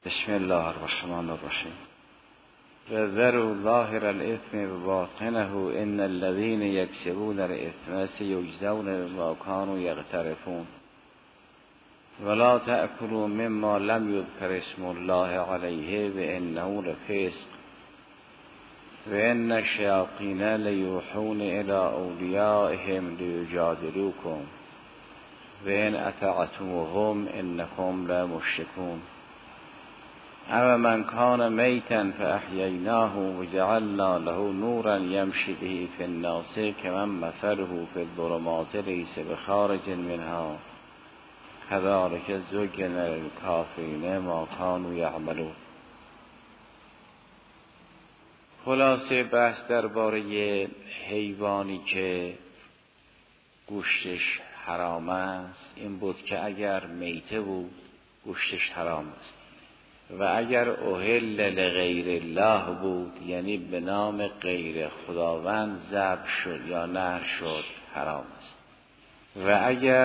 بسم الله الرحمن الرحیم. وذروا ظاهر الاثم وباطنه ان الذين يكسبون الاثم سيجزون بما كانوا يقترفون ولا تأكلوا مما لم يذكر اسم الله عليه وانه لفسق وان الشياطين ليوحون الى اوليائهم ليجادلوكم وان اطعتموهم انكم لمشركون. اما من کان میتا فاحییناه وجعلنا له نورا یمشی به فی الناس کمن مثله فی الظلمات لیس بخارج منها کذلک زین للکافرین ما کانوا یعملون. خلاصه بحث درباره حیوانی که گوشتش حرام است این بود که اگر میته بود گوشتش حرام است و اگر اهل لغیر الله بود یعنی به نام غیر خداوند ذبح شد یا نحر شد حرام است و اگر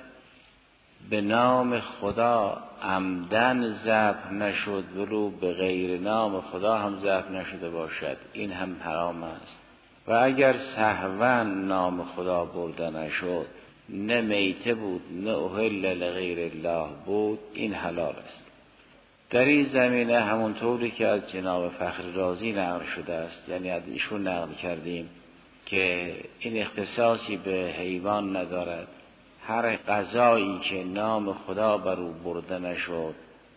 به نام خدا عمدن ذبح نشد ولو به غیر نام خدا هم ذبح نشده باشد این هم حرام است و اگر سهوا نام خدا برده نشد نه میته بود نه اهل لغیر الله بود این حلال است. در این زمینه همونطوری که از جناب فخر رازی نقل شده است یعنی از ایشون نقل کردیم که این اختصاصی به حیوان ندارد، هر غذایی که نام خدا بر او برده نشد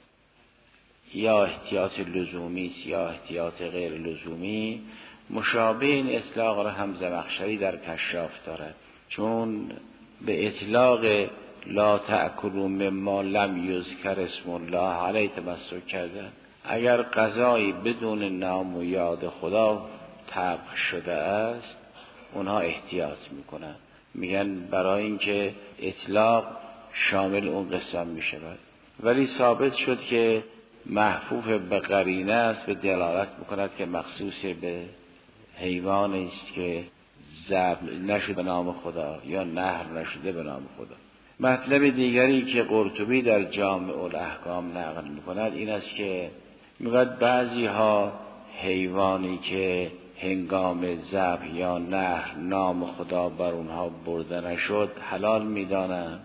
یا احتیاط لزومی است یا احتیاط غیر لزومی مشابه این اطلاق را هم زمخشری در کشاف دارد، چون به اطلاق لا تأکلوا مما لم یذکر اسم الله علیه تمسک کردن. اگر غذایی بدون نام و یاد خدا طبخ شده است اونها احتیاط میکنن، میگن برای اینکه اطلاق شامل اون قسم میشود، ولی ثابت شد که محفوف به قرینه است و دلالت میکند که مخصوص به حیوانی است که ذبح نشده به نام خدا یا نحر نشده به نام خدا. مطلب دیگری که قرطبی در جامع الاحکام نقل میکند این است که میگوید بعضی ها حیوانی که هنگام ذبح یا نحر نام خدا بر اونها برده نشد حلال میدانند.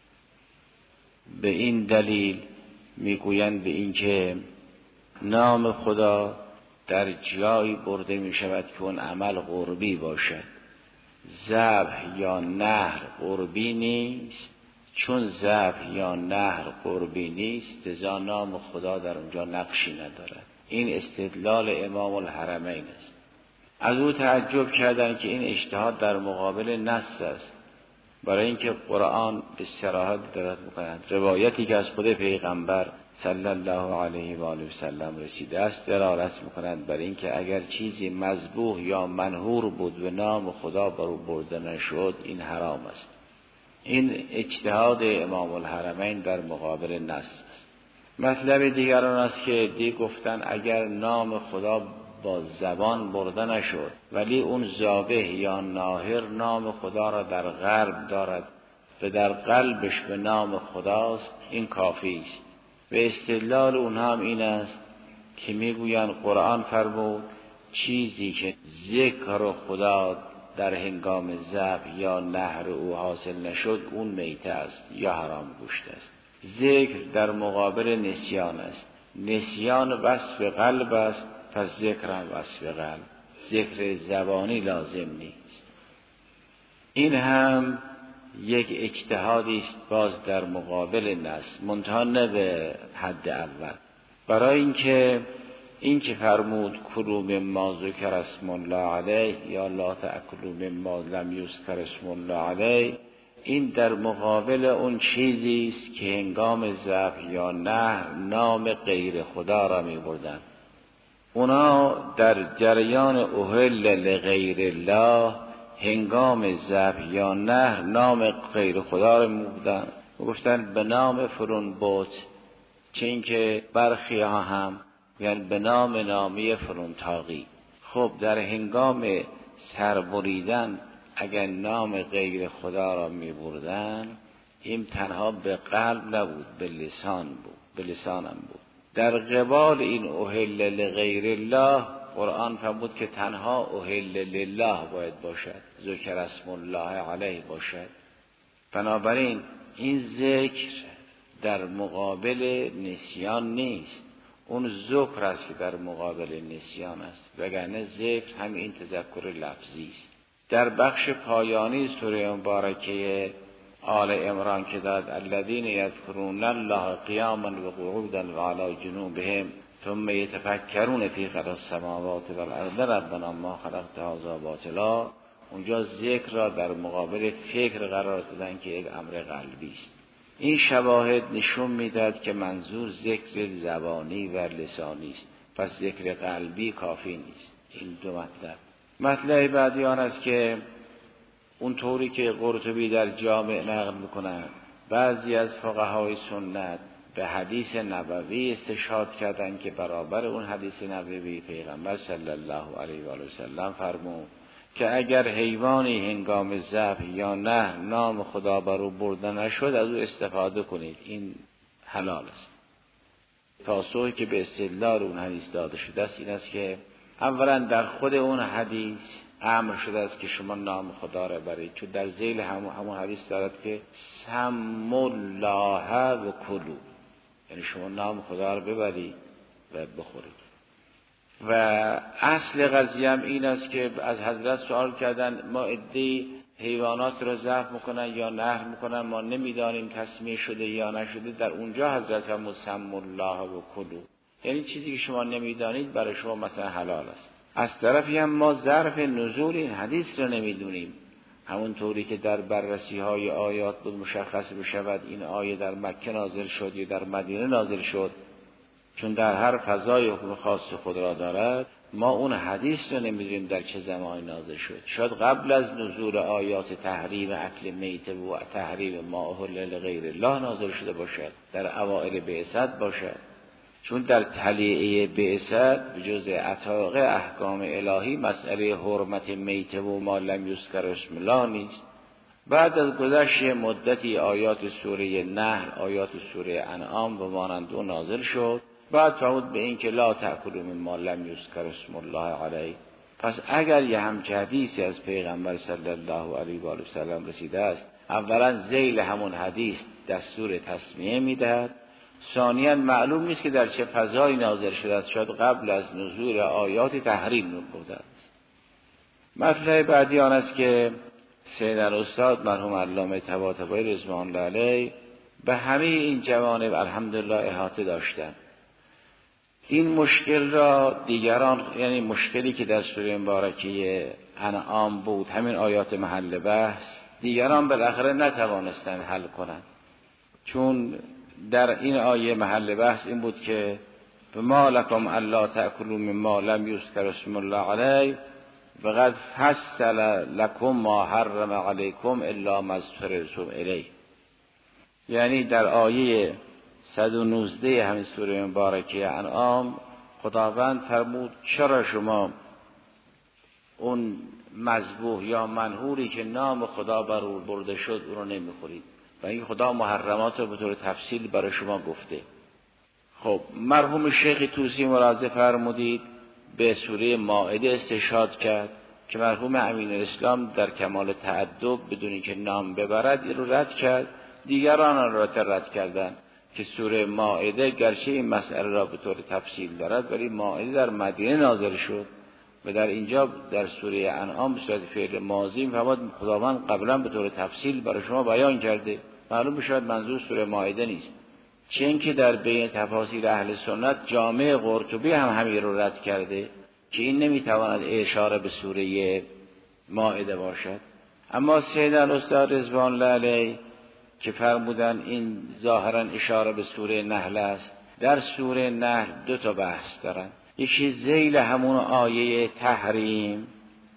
به این دلیل میگویند به این که نام خدا در جایی برده میشود که اون عمل قربی باشد، ذبح یا نحر قربی نیست، چون ذبح یا نحر قربی نیست لذا نام خدا در اونجا نقشی ندارد. این استدلال امام الحرمین است. از او تعجب کردند که این اجتهاد در مقابل نص است، برای اینکه قرآن به صراحت دلالت می‌کند. روایتی که از خود پیغمبر صلی الله علیه و آله و سلم رسیده است دلالت می‌کند بر اینکه اگر چیزی مذبوح یا منحور بود و نام خدا بر او برده نشد این حرام است. این اجتهاد امام الحرمین در مقابل نص است. مطلب دیگر آن است که گفتن اگر نام خدا با زبان برده نشد ولی اون ذابح یا ناحر نام خدا را در قلب دارد و در قلبش به نام خداست این کافی است. و استدلال اونها هم این است که میگویند قرآن فرمود چیزی که ذکر خدا در هنگام ذبح یا نحر او حاصل نشد اون میته است یا حرام گوشت است. ذکر در مقابل نسیان است، نسیان وصف قلب است پس ذکر هم وصف قلب، ذکر زبانی لازم نیست. این هم یک اجتهادی است باز در مقابل نص، منتها نه به حد اول، برای اینکه فرمود کلوا مما ذکر اسم الله علیه یا لا تأکلوا مما لم یذکر اسم الله علیه، این در مقابل اون چیزی است که هنگام ذبح یا نحر نام غیر خدا را می‌بردند. اونا در جریان اهل لغیر الله هنگام ذبح یا نحر نام غیر خدا را می‌بردند و گفتند به نام فلان بت، چه اینکه برخی ها هم یعنی به نام نامی فلان تاقی. خب در هنگام سربریدن اگر نام غیر خدا را می بردن این تنها به قلب نبود به لسان بود، به لسان هم بود. در قبال این احل لغیر الله قرآن فرمود که تنها احل لله باید باشد، ذکر اسم الله علیه باشد. بنابراین این ذکر در مقابل نسیان نیست، اون ذکر است که در مقابل نسیان است، وگرنه ذکر همین این تذکر لفظی است. در بخش پایانی سوره مبارکه آل عمران که داد الذین یذکرون الله قیاما و قعودا و علی جنوبهم ثم یتفکرون فی خلق السماوات والارض ربنا ما خلقت هذا باطلا، اونجا ذکر را در مقابل فکر قرار دادن که یک امر قلبی است. این شواهد نشون میداد که منظور ذکر زبانی و لسانی است، پس ذکر قلبی کافی نیست. این دو مطلب بعدی آن است که اون طوری که قرطبی در جامع نقل میکنند بعضی از فقهای سنت به حدیث نبوی استشهاد کردند که برابر اون حدیث نبوی پیغمبر صلی الله علیه و آله و سلم فرمود که اگر حیوانی هنگام ذبح یا نه نام خدا بر او برده نشد از او استفاده کنید، این حلال است. پاسخی که به استدلال اون حدیث داده شده است این است که اولا در خود اون حدیث امر شده است که شما نام خدا را برید، چون در ذیل همون حدیث دارد که سم الله و کلوا، یعنی شما نام خدا را ببرید و بخورید. و اصل قضیه هم این است که از حضرت سوال کردن ما عده‌ای حیوانات را ذبح میکنن یا نحر میکنن، ما نمیدانیم تسمیه شده یا نشده. در اونجا حضرت هم سم الله و کلوا، یعنی چیزی که شما نمیدانید برای شما مثلا حلال است. از طرفی هم ما ظرف نزول این حدیث را نمیدونیم، همونطوری که در بررسی های آیات بود مشخص بشود این آیه در مکه نازل شد یا در مدینه نازل شد، چون در هر فضای حکم خاص خود را دارد. ما اون حدیث را نمیدونیم در چه زمانی نازل شد، شاید قبل از نزول آیات تحریم اکل میته و تحریم ما احل لغیر الله نازل شده باشد، در اوائل بعثت باشد، چون در طلیعه بعثت به جز عتاق احکام الهی مسئله حرمت میته و ما لم یذکر اسم الله نیست. بعد از گذشت مدتی آیات سوره نحل، آیات سوره انعام و مانند او نازل شد، بعد فرمود به این که لا تأکلوا مما لم یذکر اسم الله علیه. پس اگر یه همچه حدیثی از پیغمبر صلی الله علیه و آله و سلم رسیده است، اولا ذیل همون حدیث دستور تسمیه میدهد، ثانیاً معلوم نیست که در چه فضایی نازل شده است، شاید قبل از نزول آیات تحریم بوده است. مطلب بعدی آن است که سید الاستاد مرحوم علامه طباطبایی رضوان الله علیه به همه این جوانب الحمدلله احاطه داشتند. این مشکل را دیگران، یعنی مشکلی که در سوره مبارکه انعام بود، همین آیات محل بحث، دیگران بالاخره نتوانستند حل کنند، چون در این آیه محل بحث این بود که بما لکم الا تأکلوا مما لم یذکر اسم الله علیه و قد فصل لکم ما حرم علیکم الا ما اضطررتم الیه. یعنی در آیه 119 همین سوره مبارکه انعام خداوند فرمود چرا شما اون مذبوح یا منحوری که نام خدا بر او برده شد اون رو نمیخورید، و این خدا محرمات رو به طور تفصیل برای شما گفته. خب مرحوم شیخ طوسی ملاحظه فرمودید به سوره مائده استشهاد کرد که مرحوم امین الاسلام در کمال تأدب بدون اینکه نام ببرد این رو رد کرد، دیگران آن را رد کردند که سوره مائده گرچه این مسئله را به طور تفصیل دارد ولی مائده در مدینه نازل شد و در اینجا در سوره انعام به صورت فعل ماضی فرمود خداوند قبلا به طور تفصیل برای شما بیان کرده. معلوم بشود منظور سوره مائده نیست، چه اینکه در بین تفاسیر اهل سنت جامع قرطبی هم همین رو رد کرده که این نمیتواند اشاره به سوره مائده باشد. اما سید الاستاد رضوان الله علیه که فرمودن این ظاهرا اشاره به سوره نحل است، در سوره نحل دو تا بحث دارن، یکی ذیل همون آیه تحریم،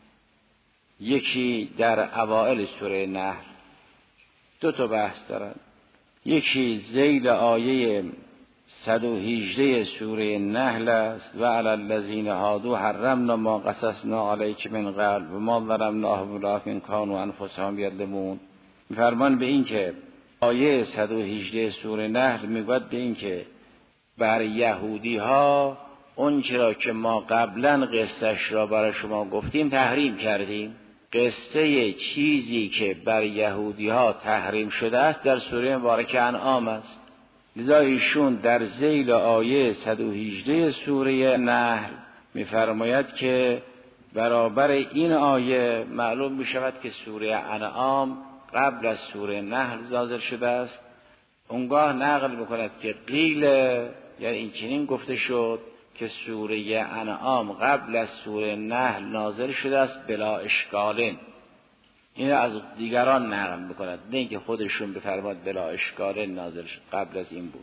یکی در اوائل سوره نحل. دو تا بحث دارن، یکی ذیل آیه 118 سوره نحل است و علی الذین هادوا حرمنا ما قصصنا علیک من قبل و ما ظلمناهم ولکن کانوا انفسهم یظلمون. می‌فرمان به این که آیه 118 سوره نحل میگوید به این که بر یهودی ها اون چرا که ما قبلا قصهش را برای شما گفتیم تحریم کردیم. قصه چیزی که بر یهودی ها تحریم شده است در سوره مبارکه انعام است. لذا ایشون در ذیل آیه 118 سوره نحل می‌فرماید که برابر این آیه معلوم می‌شود که سوره انعام قبل از سوره نحل نازل شده است. اونگاه نقل می‌کند که قیل، یعنی این چنین گفته شد که سوره انعام قبل از سوره نحل نازل شده است بلا اشکالین. این از دیگران نقل می‌کند، نه اینکه خودشون بفرماد بلا اشکالین نازل شد، قبل از این بود.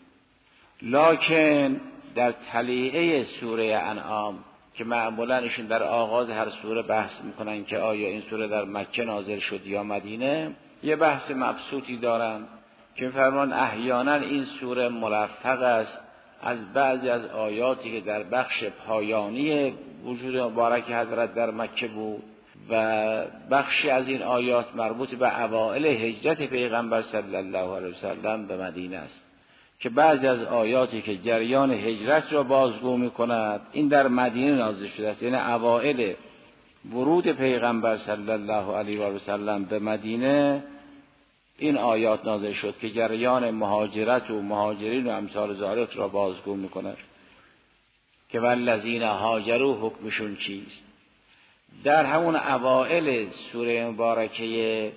لکن در تلیعه سوره انعام که معمولا ایشون در آغاز هر سوره بحث میکنن که آیا این سوره در مکه نازل شد یا مدینه، یه بحث مبسوطی دارن که فرمان احیانا این سوره مرفق است از بعضی از آیاتی که در بخش پایانی وجود مبارک حضرت در مکه بود و بخشی از این آیات مربوط به اوائل هجرت پیغمبر صلی الله علیه وسلم به مدینه است که بعضی از آیاتی که جریان هجرت را بازگو می‌کند این در مدینه نازل شده است، یعنی اوائل ورود پیغمبر صلی الله علیه و سلم به مدینه این آیات نازل شد که جریان مهاجرت و مهاجرین و امثال ذالک را بازگو می‌کند که والذین هاجروا حکمشون چیست. در همون اوائل سوره مبارکه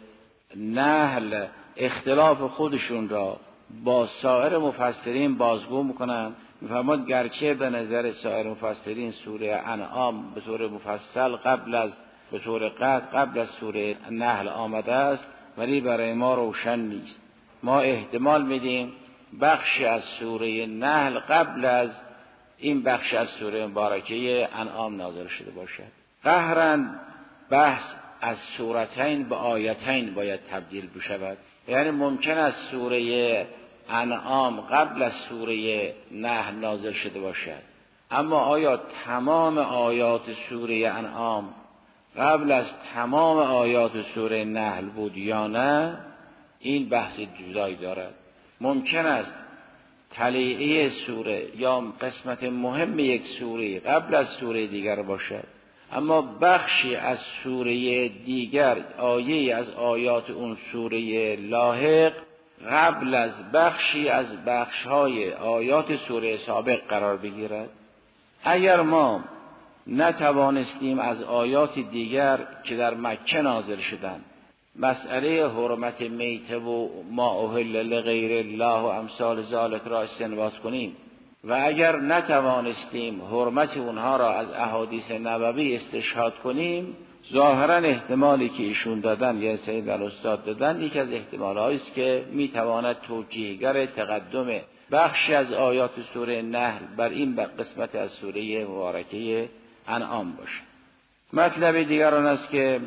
نحل اختلاف خودشون را با سایر مفسرین بازگو میکنن. میفرماد گرچه به نظر سایر مفسرین سوره انعام به طور مفصل به طور قطع قبل از سوره نحل آمده است، ولی برای ما روشن نیست. ما احتمال میدیم بخشی از سوره نحل قبل از این بخش از سوره مبارکه انعام نازل شده باشد. قهراً بحث از سورتین به آیتین باید تبدیل بشود، یعنی ممکن است سوره انعام قبل از سوره نحل نازل شده باشد، اما آیا تمام آیات سوره انعام قبل از تمام آیات سوره نحل بود یا نه؟ این بحث جدایی دارد. ممکن است تلیعه سوره یا قسمت مهم یک سوره قبل از سوره دیگر باشد، اما بخشی از سوره دیگر، آیه از آیات اون سوره لاحق قبل از بخشی از بخش‌های آیات سوره سابق قرار بگیرد. اگر ما نتوانستیم از آیات دیگر که در مکه نازل شدند مسئله حرمت میته و ما اهل لغیر الله و امثال ذالک را استنباط کنیم و اگر نتوانستیم حرمت اونها را از احادیث نبوی استشهاد کنیم، ظاهرا احتمالی که ایشون دادن یا سید الاستاد دادن یکی از احتمال‌هایی است که میتواند توجیهگر تقدم بخشی از آیات سوره نحل بر این قسمت از سوره مبارکه انعام باشد. مطلب دیگر آن است که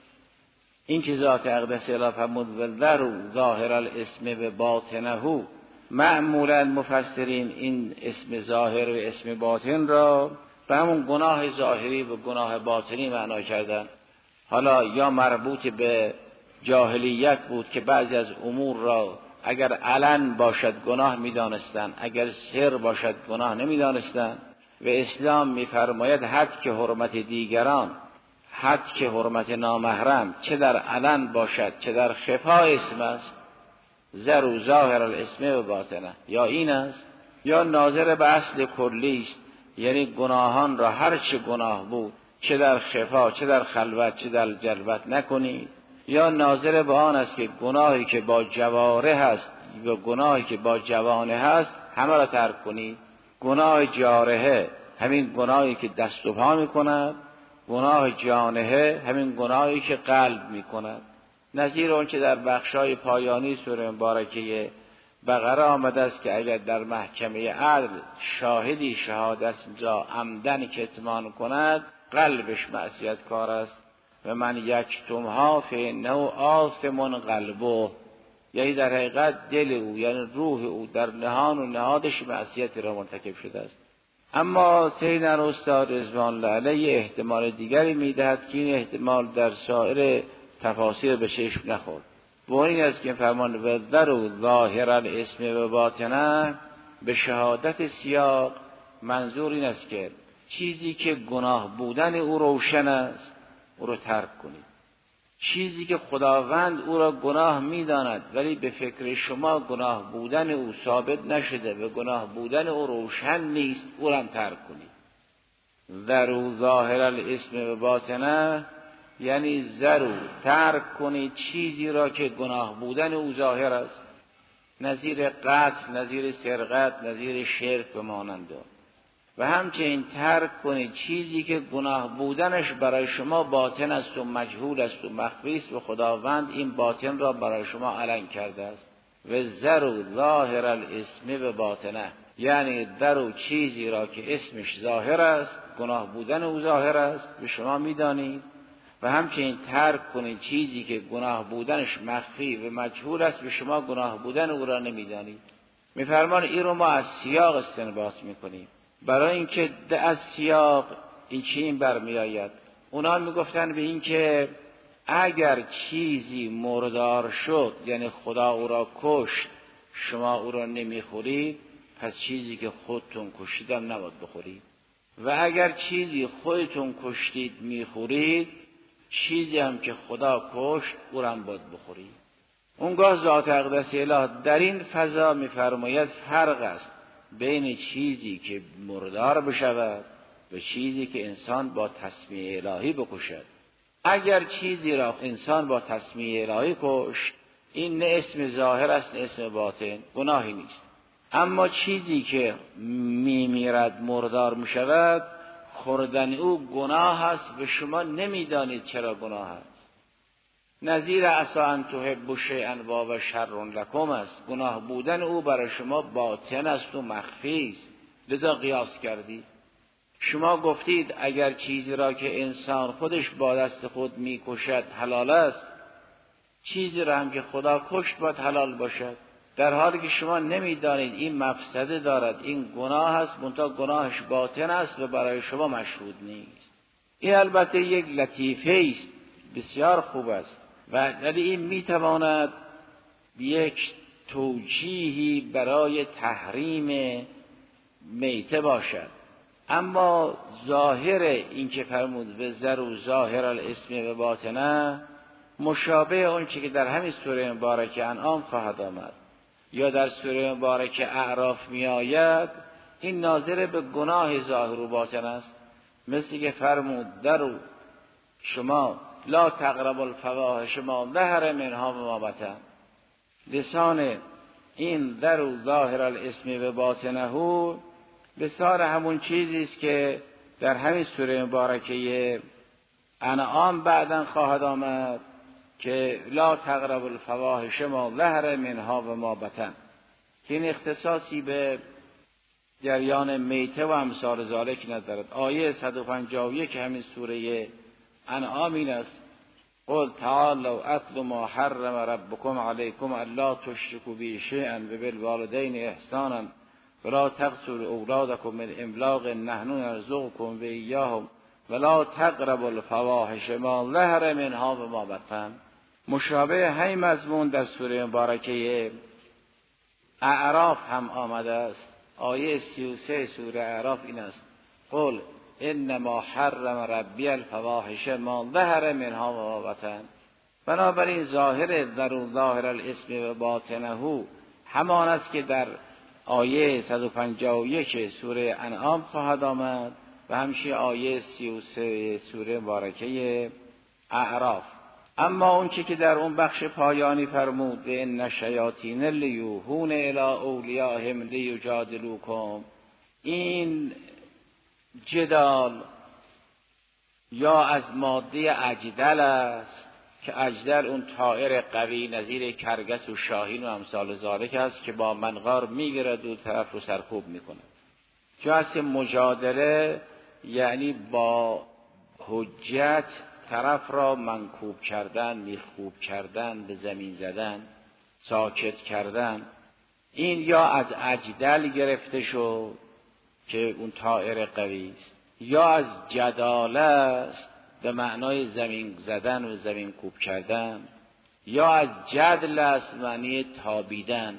این که ذات اقدس الی فرمود ولذروا ظاهر الاسم و باطنه، معمولا مفسرین این اسم ظاهر و اسم باطن را به همون گناه ظاهری و گناه باطنی معنا کردن. حالا یا مربوط به جاهلیت بود که بعضی از امور را اگر علن باشد گناه می‌دانستند، اگر سر باشد گناه نمی‌دانستند و اسلام می‌فرماید حد که حرمت دیگران، حد که حرمت نامحرم چه در علن باشد چه در خفا اسم است، ذروا ظاهر الاسم و باطنه، یا این است یا ناظر به اصل کلی است، یعنی گناهان را هر چه گناه بود چه در خفا چه در خلوت چه در جلوت نکنید، یا ناظر به آن است که گناهی که با جواره هست و گناهی که با جوانه هست همه را ترک کنید. گناه جارحه همین گناهی که دست و پا می‌کند، گناه جانحه همین گناهی که قلب می‌کند. نظیر اون که در بخشای پایانی سوره مبارکه بقره آمده است که اگر در محکمه عدل شاهدی شهادت را عمدن کتمان کند قلبش معصیت کار است و من یکتمها فانه آثم قلبه، یعنی در حقیقت دل او یعنی روح او در نهان و نهادش معصیت را مرتکب شده است. اما سیدنا استاد رضوان الله علیه احتمال دیگری میدهد که این احتمال در سایر تفاسیر به چشم نخورد و این است که فرمان وذروا ظاهر الاسم و باطنه به شهادت سیاق منظور این است که چیزی که گناه بودن او روشن است او را ترک کنید. چیزی که خداوند او را گناه می‌داند ولی به فکر شما گناه بودن او ثابت نشده و گناه بودن او روشن نیست، او را هم ترک کنید. ذروا ظاهر الاسم و باطنه، یعنی ذروا ترک کنید چیزی را که گناه بودن او ظاهر است، نظیر قتل، نظیر سرقت، نظیر شرک و مانند آن. و همچنین ترک کنید چیزی که گناه بودنش برای شما باطن است و مجهول است و مخفی است و خداوند این باطن را برای شما علن کرده است. و ذروا ظاهر الاسم و باطنه، یعنی ذروا چیزی را که اسمش ظاهر است، گناه بودن او ظاهر است به شما میدانید، و همچنین ترک کنید چیزی که گناه بودنش مخفی و مجهول است به شما گناه بودن او را نمیدانید. میفرمان این رو ما از سیاق استنباط میکنیم، برای اینکه از سیاق این چنین برمی آید. اونا میگفتن به این که اگر چیزی مردار شد، یعنی خدا او را کشت، شما او را نمیخورید، پس چیزی که خودتون کشیدم نباید بخورید. و اگر چیزی خودتون کشتید میخورید، چیزی هم که خدا کشت او را هم باید بخورید. اونگاه ذات اقدس اله در این فضا میفرماید فرق است بین چیزی که مردار بشود و چیزی که انسان با تسمیه الهی بکشد. اگر چیزی را انسان با تسمیه الهی کشت، این نه اسم ظاهر است نه اسم باطن، گناهی نیست. اما چیزی که میمیرد، مردار میشود، خوردن او گناه است و شما نمیدانید چرا گناه است. نظیر عسی ان تحبوا شیئا و هو شر لکم است. گناه بودن او برای شما باطن است و مخفی است، لذا قیاس کردید. شما گفتید اگر چیزی را که انسان خودش با دست خود میکشد حلال است، چیزی را هم که خدا کشت باید حلال باشد، در حالی که شما نمیدانید این مفسده دارد، این گناه است، منتها گناهش باطن است و برای شما مشهود نیست. این البته یک لطیفه است، بسیار خوب است، ولی این میتواند یک توجیهی برای تحریم میته باشد. اما ظاهر این که فرمود و ذروا ظاهر الاسم و باطنه مشابه اون چی که در همین سوره مبارکه انعام خواهد آمد یا در سوره مبارکه اعراف می آید، این ناظر به گناه ظاهر و باطن است. مثل که فرمود درو شما لا تقربوا الفواحش ما ظهر منها و ما بطن. لسان این درو ظاهر الاسم و باطنه لسان همون چیزی است که در همین سوره مبارکه انعام بعداً خواهد آمد که لا تقربوا الفواحش ما ظهر منها و ما بطن، که این اختصاصی به جریان میته و امثال ذالک ندارد. آیه 151 همین سوره انعام این است: قل تعالوا اتل ما حرم ربکم علیکم الا تشرکوا به شیئا و بالوالدین احسانا ولا تقتلوا اولادکم من املاق نحن نرزقکم و ایاهم ولا تقربوا الفواحش ما ظهر منها و ما بطن. مشابه همین مضمون در سوره مبارکه اعراف هم آمده است. آیه 33 سوره اعراف این است: قل انما حرم ربی الفواحش ما ظهر منها و ما بطن. بنابراین ظاهر ظاهر الاسم و باطنه همان است که در آیه 151 سوره انعام خواهد آمد و همچنین آیه 33 سوره مبارکه اعراف. اما اون چی که در اون بخش پایانی فرمود ان الشیاطین لیوحون الی اولیاءهم لیجادلوکم، این جدال یا از ماده اجدل است که اجدل اون طائر قوی نظیر کرگس و شاهین و امثال ذالک است که با منقار میگیرد و طرف رو سرکوب میکنه. جهت مجادله یعنی با حجت طرف را منکوب کردن، میخوب کردن، به زمین زدن، ساکت کردن. این یا از اجدل گرفته شد که اون طائر قوی است، یا از جداله است به معنای زمین زدن و زمین کوب کردن، یا از جدل است معنی تابیدن.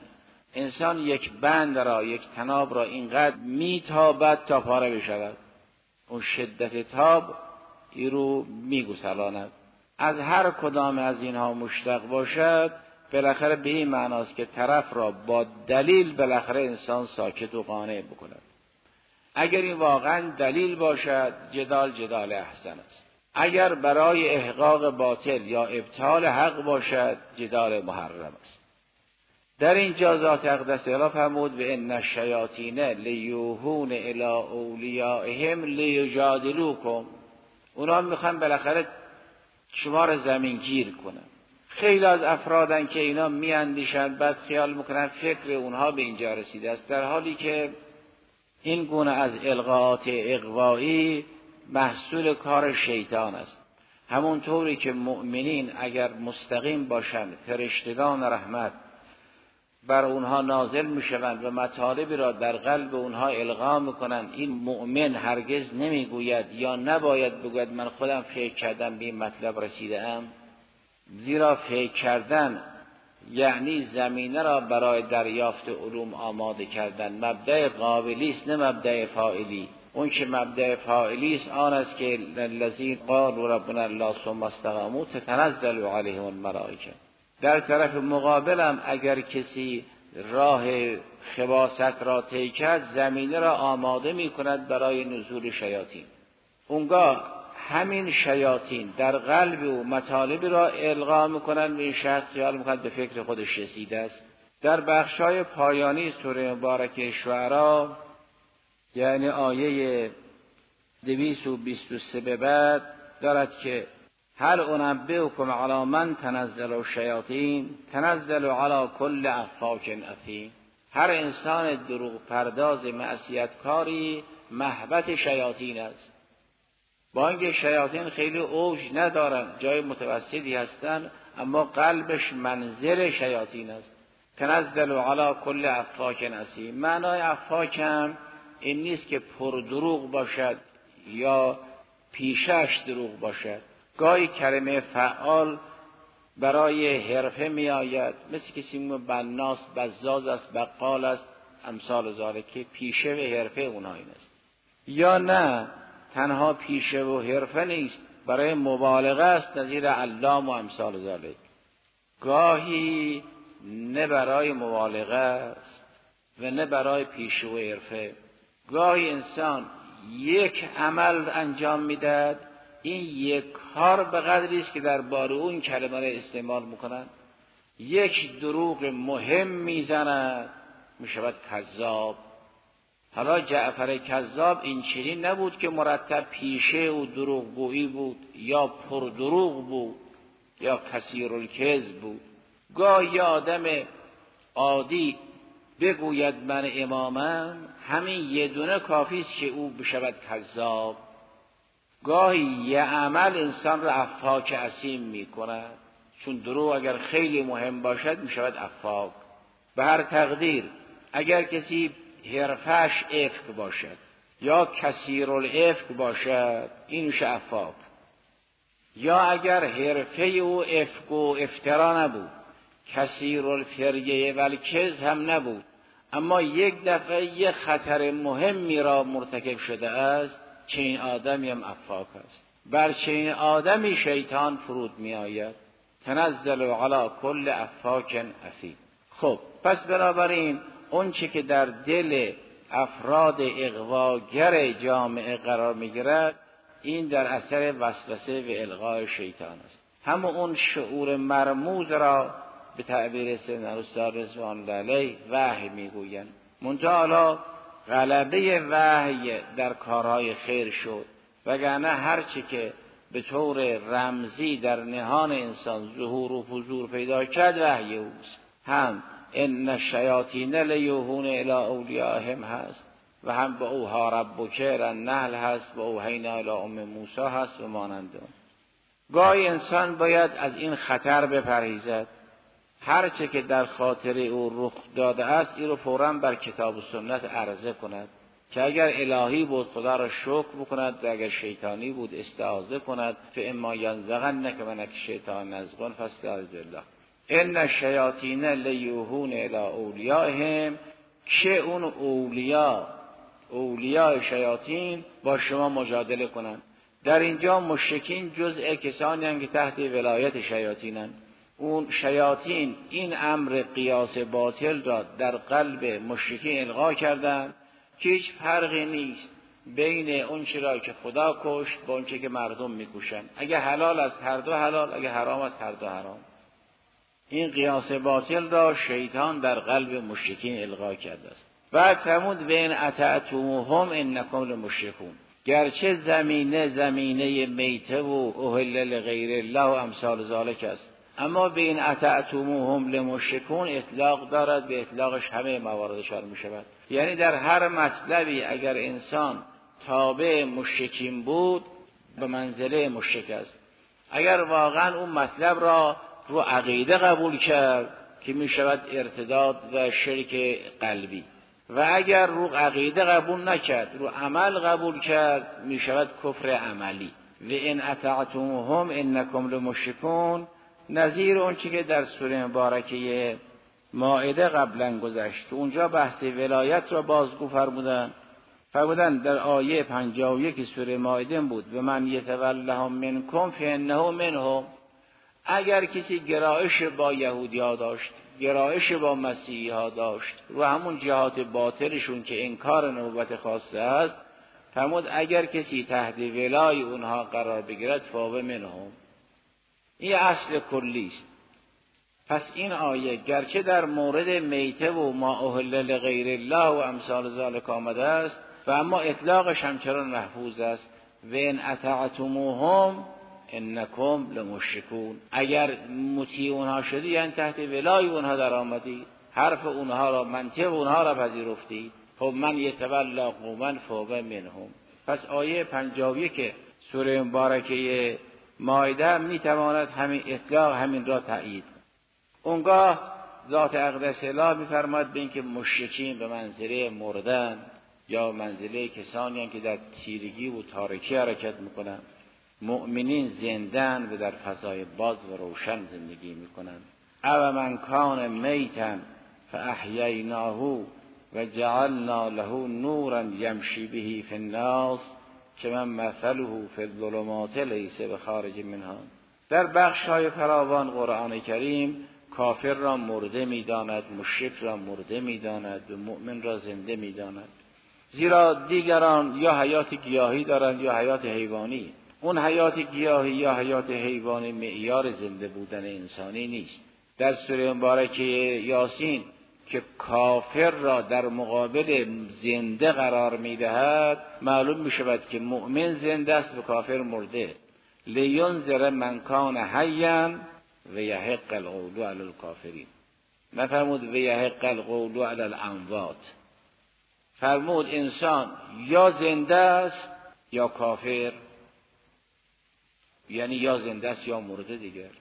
انسان یک بند را، یک طناب را اینقدر میتابد تا پاره بشود. اون شدت تاب ای رو میگسلاند. از هر کدام از اینها مشتق باشد بالاخره به این معناست که طرف را با دلیل بالاخره انسان ساکت و قانع بکند. اگر این واقعا دلیل باشد جدال احسن است. اگر برای احقاق باطل یا ابطال حق باشد جدال محرم است. در اینجا ذات اقدس اله فرمود و ان الشیاطین لیوحون الی اولیائهم لیجادلوکم. اونا میخوان بالاخره شما را زمینگیر کنن. خیلی از افرادن که اینا میاندیشند بعد خیال میکنن فکر اونها به اینجا رسیده است، در حالی که این گونه از القاءات اغوایی محصول کار شیطان است. همونطوری که مؤمنین اگر مستقیم باشند فرشتگان رحمت بر اونها نازل میشوند و مطالبی را در قلب اونها القا میکنند، این مؤمن هرگز نمیگوید یا نباید بگوید من خودم فکر کردم به این مطلب رسیدم، زیرا فکر کردن یعنی زمینه را برای دریافت علوم آماده کردن. مبدأ قابلی است نه مبدأ فاعلی. اون که مبدأ فاعلی است آن است که الذین قالوا ربنا الله ثم استقاموا تتنزل علیهم الملائکه. در طرف مقابلم اگر کسی راه خباثت را طی کرد زمینه را آماده می کند برای نزول شیاطین. اونگاه همین شیاطین در قلب او مطالبی را القا میکنند و این شخص خیال میکند به فکر خودش رسیده است. در بخشای پایانی سوره مبارکه شعراء یعنی آیه 223 به بعد دارد که هل انبئکم علی من تنزل الشیاطین تنزل علی کل افاک اثیم. هر انسان دروغ پرداز معصیتکاری محبت شیاطین است. با اینکه شیاطین خیلی اوج ندارن، جای متوسطی هستن، اما قلبش منزل شیاطین است. تنزل علی کل افاک اثیم. معنای افاک هم این نیست که پر دروغ باشد یا پیشش دروغ باشد. گاهی کلمه فعال برای حرفه می آید، مثل کسی میگه بناس بزاز است، بقال است، امثال ذالک، که پیشه و حرفه اونها این است. یا نه تنها پیشه و حرفه نیست، برای مبالغه است، نظیر علام و امثال ذالک. گاهی نه برای مبالغه است و نه برای پیشه و حرفه. گاهی انسان یک عمل انجام میدهد، این یک کار به قدری است که درباره اون کلمه را استعمال میکنند. یک دروغ مهم میزند میشود کذاب. حالا جعفر کذاب این چنین نبود که مرتب پیشه و دروغگویی بود یا پر دروغ بود یا کثیر الکذب بود. گاهی آدم عادی بگوید من امامم، همین یه دونه کافی است که او بشود کذاب. گاهی یه عمل انسان را افاک اثیم می کند، چون دروغ اگر خیلی مهم باشد می شود افاک. به هر تقدیر اگر کسی حرفش افک باشد یا کثیر الافک باشد این میشه افاک. یا اگر حرفه او افک و افترا نبود، کثیر الفریه و الکذب هم نبود، اما یک دفعه یک خطر مهمی را مرتکب شده است، چنین آدمی هم افاک است. بر چنین آدمی شیطان فرود می آید. تنزل علی کل افاک اثیم. خب پس بنابراین اون چه که در دل افراد اغواگر جامعه قرار می گیرد این در اثر وسوسه و الغای شیطان است. همون اون شعور مرموز را به تعبیر سیدنا استاد رضوان الله علیه وحی میگویند. منتها حالا غلبه وحی در کارهای خیر شد، وگرنه هرچی که به طور رمزی در نهان انسان ظهور و حضور پیدا کرد وحی اوست. هم ان الشیاطین لیوحون الی اولیائهم هست و هم به اوحی ربک الی النحل هست و اوحینا الی ام موسی هست و مانند آن. گاهی انسان باید از این خطر بپرهیزد، هرچه که در خاطر او رخ داده است این رو فوراً بر کتاب و سنت عرضه کند که اگر الهی بود خدا را شکر بکند و اگر شیطانی بود استعاذه کند. فاما ینزغنک من الشیطان نزغ فاستعذ بالله. ان الشیاطین لیوحون الی اولیائهم، که اون اولیاء شیاطین با شما مجادله کنند. در اینجا مشرکین جزء کسانی هستند که تحت ولایت شیاطینند. اون شیاطین این امر قیاس باطل را در قلب مشرکین القا کردند که هیچ فرقی نیست بین اون چیزی که خدا کشت با اون چیزی که مردم میکشند. اگه حلال است هر دو حلال، اگه حرام است هر دو حرام. این قیاس باطل را شیطان در قلب مشرکین القا کرده است. بعد فرمود بین اطعتموهم انکم لمشرکون، گرچه زمینه میته و اهل لغیر الله و امثال ذالک است، اما بین اطعتموهم لمشرکون اطلاق دارد، به اطلاقش همه موارد شامل می شود. یعنی در هر مطلبی اگر انسان تابع مشرکین بود به منزله مشرک است. اگر واقعا اون مطلب را رو عقیده قبول کرد که می شود ارتداد و شرک قلبی، و اگر رو عقیده قبول نکرد رو عمل قبول کرد می شود کفر عملی. و ان اطعتموهم انکم لمشرکون، نظیر اون چی که در سوره مبارکه مائده قبلا گذشت، اونجا بحث ولایت را بازگو فرمودن در آیه 51 سوره مائده بود و من یتولهم منکم فانه منهم. اگر کسی گرایش با یهودی ها داشت، گرایش با مسیحی ها داشت، رو همون جهات باطلشون که انکار نبوت خاصه است، فرمود اگر کسی تحت ولای اونها قرار بگیرد فهو منهم. این اصل کلی است. پس این آیه گرچه در مورد میته و ما اهل لغیر الله و امثال ذالک آمده است و اما اطلاقش همچنان محفوظ است. و ان اطعتموهم انکم لمشرکون، اگر مطیع اونها شدی یعنی تحت ولای اونها در آمدی، حرف اونها را، منطق اونها را پذیرفتی، خب من یتولا قوما فهو منهم. پس آیه 51 سوره مبارکه مائده میتواند همین اطلاق همین را تایید. اونگاه ذات اقدس الله میفرماد به اینکه مشرکین به منزله مردن یا منزله کسانی که در تیرگی و تاریکی حرکت میکنند، مؤمنین زندن و در فضای باز و روشن زندگی میکنند. او من کان میتا فاحییناه و جعلنا له نورا یمشی به فی الناس که من مثله فی الظلمات لیس بخارج منها. در بخش‌های فراوان قرآن کریم کافر را مرده می‌داند، مشرک را مرده می‌داند و مؤمن را زنده می‌داند. زیرا دیگران یا حیات گیاهی دارند یا حیات حیوانی. اون حیات گیاهی یا حیات حیوانی معیار زنده بودن انسانی نیست. در سوره مبارکه یاسین که کافر را در مقابل زنده قرار می‌دهد، معلوم می‌شود که مؤمن زنده است و کافر مرده. لینذر من کان حیا و یحق القول علی الکافرین. نفرمود و یحق القول علی الاموات. فرمود انسان یا زنده است یا کافر، یعنی یا زنده است یا مرده دیگر.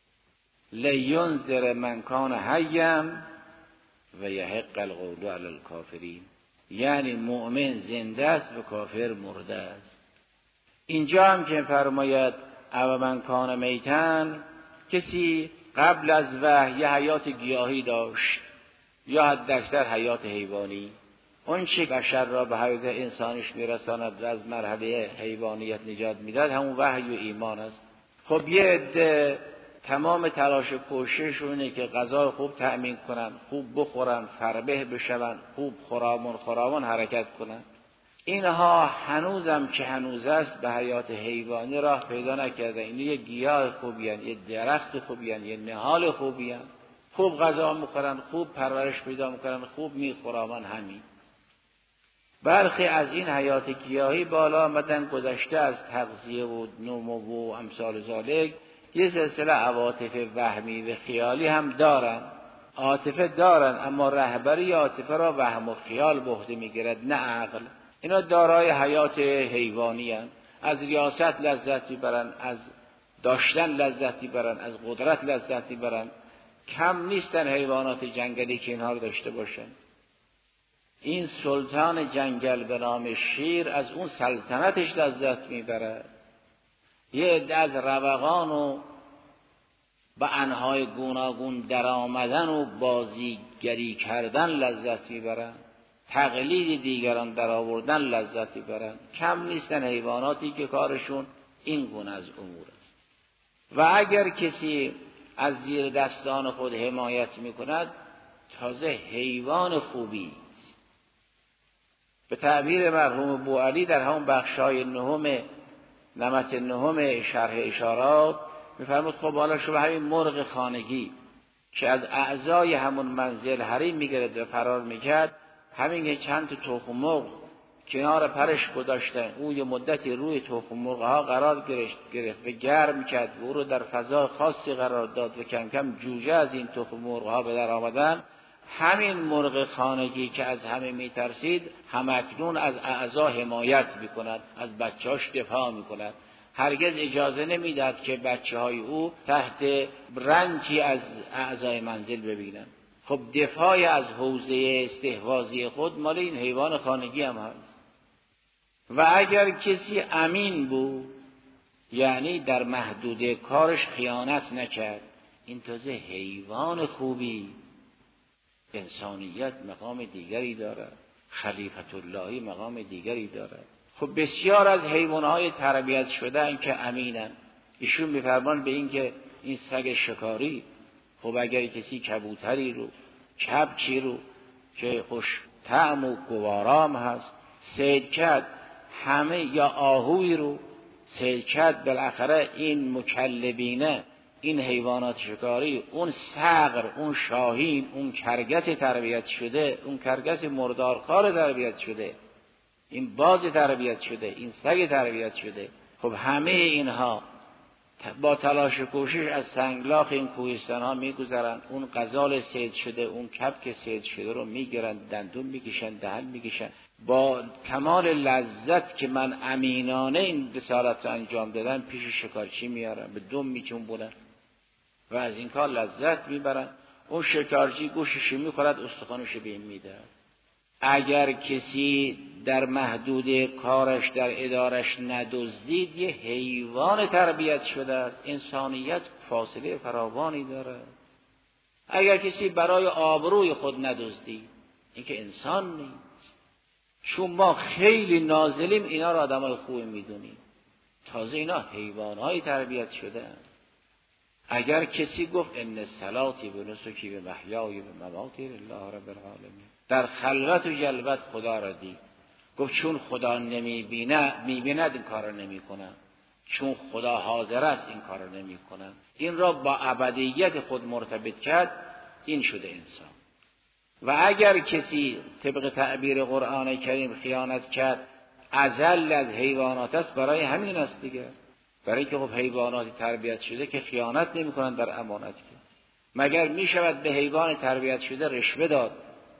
لینذر من کان حیا و یحق القول علی الکافرین، یعنی مؤمن زنده است و کافر مرده است. اینجا هم که فرماید او من کان میتن، کسی قبل از وحی حیات گیاهی داشت یا حداکثر حیات حیوانی، اون چه بشر را به حیات انسانش میرساند و از مرحله حیوانیت نجات میداد همون وحی و ایمان است. خب یه عده تمام تلاش و کوششونه که غذا خوب تأمین کنن، خوب بخورن، فربه بشون، خوب خرامان حرکت کنن. اینها هنوزم که هنوز است به حیات حیوانی راه پیدا نکرده. این یه گیاه خوبی هن، یه درخت خوبی هن، یه نهال خوبی هن. خوب غذا میخورن، خوب پرورش پیدا میکنن، خوب میخورامن. همین برخی از این حیات گیاهی بالا آمدن، گذشته از تغذیه و نمو و امثال ذالک، یه سلسله عواطف وهمی و خیالی هم دارن. عاطفه دارن اما رهبری عاطفه را وهم و خیال به عهده میگیرد نه عقل. اینا دارای حیات حیوانی هستند. از ریاست لذت میبرن، از داشتن لذت میبرن، از قدرت لذت میبرن. کم نیستن حیوانات جنگلی که اینها رو داشته باشن. این سلطان جنگل به نام شیر از اون سلطنتش لذت میبره. یه عده از روغان و با انواع گوناگون در آمدن و بازیگری کردن لذت میبرن، تقلید دیگران در آوردن لذت میبرن. کم نیستن حیواناتی که کارشون این گونه از امور است. و اگر کسی از زیر دستان خود حمایت میکند، تازه حیوان خوبی. به تعبیر مرحوم بوعلی در همون بخشای نمط نهم شرح اشارات میفرمود خب حالا شما همین مرغ خانگی که از اعضای همون منزل حریم میگرد و فرار میکرد، همین که چند تا تخم مرغ کنار پرش گذاشتن، اون یه مدتی روی تخم مرغ ها قرار گرفت و گرم کرد و او رو در فضای خاصی قرار داد و کم کم جوجه از این تخم مرغ ها به در آمدن. همین مرغ خانگی که از همه میترسید، همکنون از اعضا حمایت میکند، از بچه‌هاش دفاع میکند، هرگز اجازه نمیداد که بچه‌های او تحت رنجی از اعضای منزل ببینند. خب دفاع از حوزه استحواذی خود مال این حیوان خانگی هم هست. و اگر کسی امین بود، یعنی در محدوده کارش خیانت نکرد، این تازه حیوان خوبی. انسانیت مقام دیگری دارد، خلیفت اللهی مقام دیگری دارد. خب بسیار از حیوانهای تربیت شدن که امینن، ایشون میفرمان به این که این سگ شکاری، خب اگر کسی کبوتری رو، کبکی رو که خوش طعم و گوارام هست صید کرد، همه یا آهوی رو صید کرد، بالاخره این مکلبینه، این حیوانات شکاری، اون صقر، اون شاهین، اون کرگس تربیت شده، اون کرگس مردارخوار تربیت شده، این باز تربیت شده، این سگ تربیت شده. خب همه اینها با تلاش و کوشش از سنگلاخ این کوهستان ها میگذرن، اون غزال صید شده، اون کبک صید شده رو میگیرن، دندون میکشن، دهن میکشن، با کمال لذت که من امینانه این رسالت رو انجام دادن پیش شکارچی میارن، به دم میچنبونن و از این کار لذت میبرن. اون شکارچی گوشش میخورد، استخوانش به این میده. اگر کسی در محدود کارش در ادارش ندزدید، یه حیوان تربیت شده است. انسانیت فاصله فراوانی داره. اگر کسی برای آبروی خود ندزدید، این که انسان نیست. چون ما خیلی نازلیم اینا را آدمای خوب میدونیم، تازه اینا حیوانهای تربیت شده است. اگر کسی گفت ان صلاتی و نسکی و محیای و مماتی لله رب العالمین، در خلوت و جلوت خدا را دید، گفت چون خدا میبیند این کار را نمی کنم، چون خدا حاضر است این کار را نمی کنم. این را با ابدیت خود مرتبط کرد، این شده انسان. و اگر کسی طبق تعبیر قرآن کریم خیانت کرد، اذل از حیوانات است. برای همین است دیگه، برای که خب حیوانات تربیت شده که خیانت نمی کنند در امانت. که مگر می شود به حیوان تربیت شده رشوه داد؟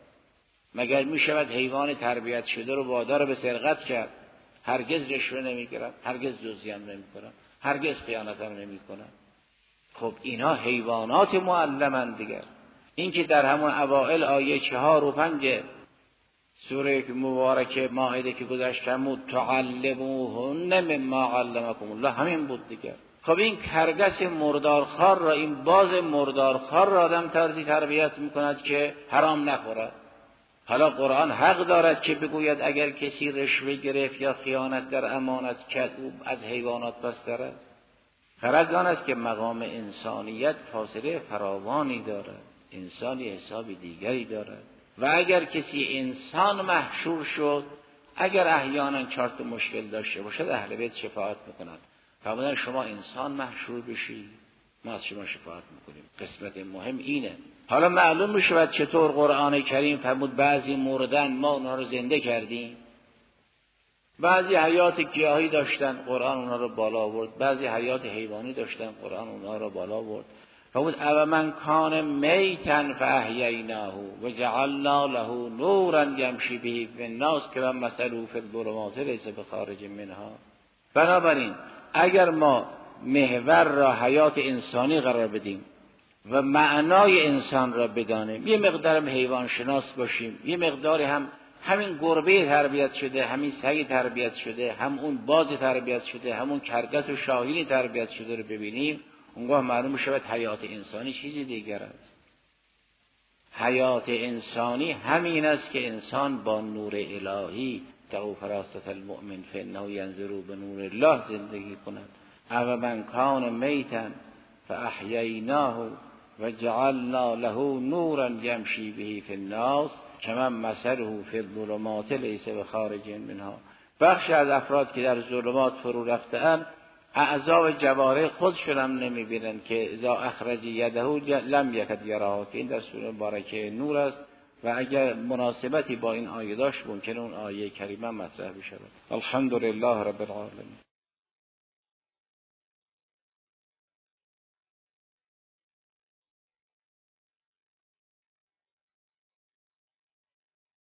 مگر می شود حیوان تربیت شده رو وادار به سرقت کرد؟ هرگز رشوه نمی گیرند، هرگز دزدی هم نمی کنند، هرگز خیانت هم نمی کنند. خب اینا حیوانات معلمند دیگر. این که در همون اوائل آیه 4 و 5 سوره مبارکه مائده که گذشت فرمود تعلموهن مما علمکم الله، همین بود دیگر. خب این کرگس مردارخوار را، این باز مردارخوار را آدم طرزی تربیت میکند که حرام نخورد. حالا قرآن حق دارد که بگوید اگر کسی رشوه گرفت یا خیانت در امانت کرد او از حیوانات بستر است. غرض آن است که مقام انسانیت فاصله فراوانی دارد، انسانی حساب دیگری دارد. و اگر کسی انسان محشور شد، اگر احیانا 4 مشکل داشته باشد، اهل بیت شفاعت میکنند. فرمودن شما انسان محشور بشی، ما از شما شفاعت میکنیم. قسمت مهم اینه. حالا معلوم میشود چطور قرآن کریم فرمود بعضی مردن ما اونها رو زنده کردیم. بعضی حیات گیاهی داشتن، قرآن اونها رو بالا آورد. بعضی حیات حیوانی داشتن، قرآن اونها رو بالا آورد. فرمود او من کان میتا فاحییناه و جعلنا له نورا یمشی به فی الناس که مثله فی الظلمات لیس بخارج منها. بنابراین اگر ما محور را حیات انسانی قرار بدیم و معنای انسان را بدانیم، یه مقدار هم حیوان شناس باشیم، یه مقداری هم همین گربه تربیت شده، همین سگ تربیت شده، هم اون باز تربیت شده، همون کرگس و شاهین تربیت شده رو ببینیم، اونگاه معلوم شود حیات انسانی چیزی دیگر است. حیات انسانی همین است که انسان با نور الهی دعوا فراست المؤمن فانه ینظر بنور الله زندگی کند. او من کان میتا فاحییناه و جعلنا له نورا یمشی به فی الناس کمن مثله فی الظلمات لیس بخارج منها. بخشی از افراد که در ظلمات فرو رفته‌اند اعضا و جوارح خودشون هم نمی‌بینند که اذا اخرج یده لم یکد یراها، که این در سوره مبارکه نور است و اگر مناسبتی با این آیه داشت ممکن اون آیه کریمه مطرح بشه. الحمدلله رب العالمین.